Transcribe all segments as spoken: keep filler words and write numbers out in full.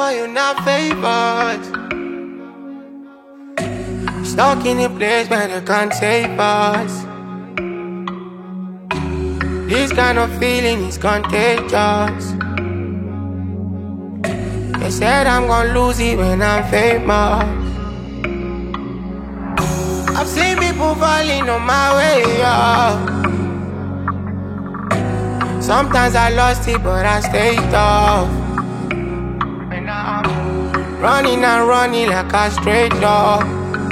for you, not favors. Stuck in a place where they can't save us. This kind of feeling is contagious. They said I'm gonna lose it when I'm famous. I've seen people falling on my way, yeah. Sometimes I lost it, but I stayed tough. And now I'm running and running like a straight dog.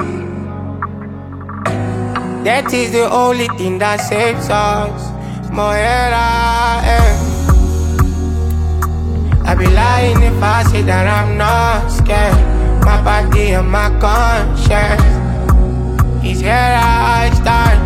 That is the only thing that saves us. Moera, eh. I be lying if I say that I'm not scared. My body and my conscience is here I stand.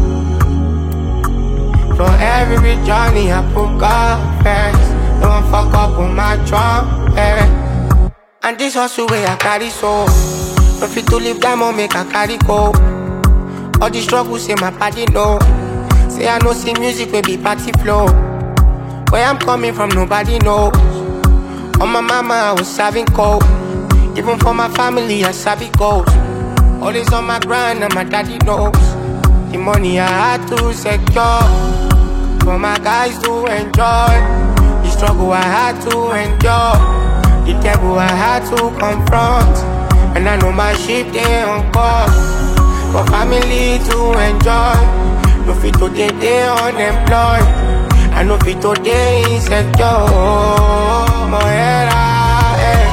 For every journey I put God first. Don't fuck up with my trumpet. And this hustle way I carry so. No fit to live that moment make I carry go. All the struggles say my body know. Say I know see music will be party flow. Where I'm coming from nobody knows. On my mama I was serving cold. Even for my family I savvy goals. Always on my grind and my daddy knows. The money I had to secure for my guys to enjoy. The struggle I had to endure. The devil I had to confront. And I know my ship they on course. For family to enjoy. No fit today they unemployed. I know fit today insecure. Moera, eh.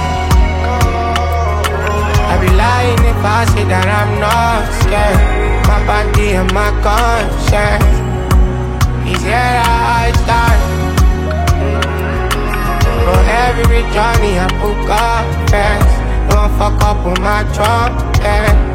I be lying if I say that I'm not scared. My body and my conscience is here I stand. For every journey I put God first. Don't fuck up with my trumpet.